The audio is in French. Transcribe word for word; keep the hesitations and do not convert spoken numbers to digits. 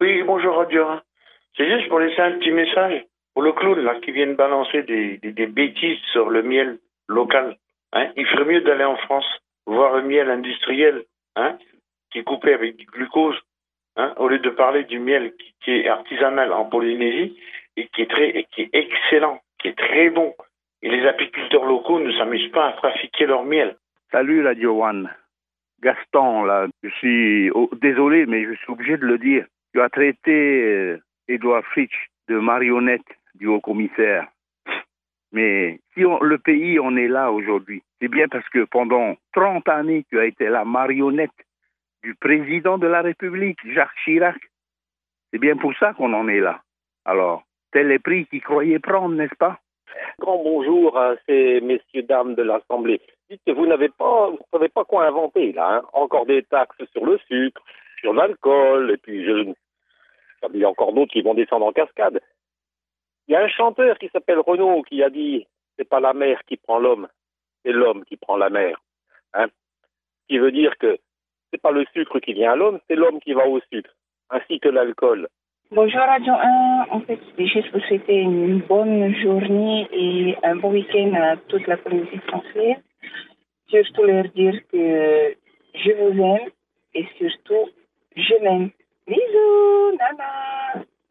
Oui, bonjour Radio un. C'est juste pour laisser un petit message pour le clown là qui vient de balancer des, des, des bêtises sur le miel local. Hein, il ferait mieux d'aller en France voir le miel industriel, hein, qui est coupé avec du glucose, hein, au lieu de parler du miel qui, qui est artisanal en Polynésie et qui est très, et qui est excellent, qui est très bon. Et les apiculteurs locaux ne s'amusent pas à trafiquer leur miel. Salut Radio One. Gaston, là, je suis oh, désolé, mais je suis obligé de le dire. Tu as traité euh, Edouard Fritsch de marionnette du haut-commissaire. Mais si on, le pays en est là aujourd'hui, c'est bien parce que pendant trente années, tu as été la marionnette du président de la République, Jacques Chirac. C'est bien pour ça qu'on en est là. Alors, tel est prix qu'ils croyaient prendre, n'est-ce pas? Grand bonjour à ces messieurs, dames de l'Assemblée. Dites que vous n'avez pas, vous savez pas quoi inventer, là, hein. Encore des taxes sur le sucre, sur l'alcool, et puis je, il y a encore d'autres qui vont descendre en cascade. Il y a un chanteur qui s'appelle Renaud qui a dit, c'est pas la mer qui prend l'homme, c'est l'homme qui prend la mer, hein. Ce qui veut dire que c'est pas le sucre qui vient à l'homme, c'est l'homme qui va au sucre, ainsi que l'alcool. Bonjour Radio un, en fait, c'est juste vous souhaiter une bonne journée et un bon week-end à toute la Polynésie française. Surtout leur dire que je vous aime et surtout, je m'aime. Bisous, nana.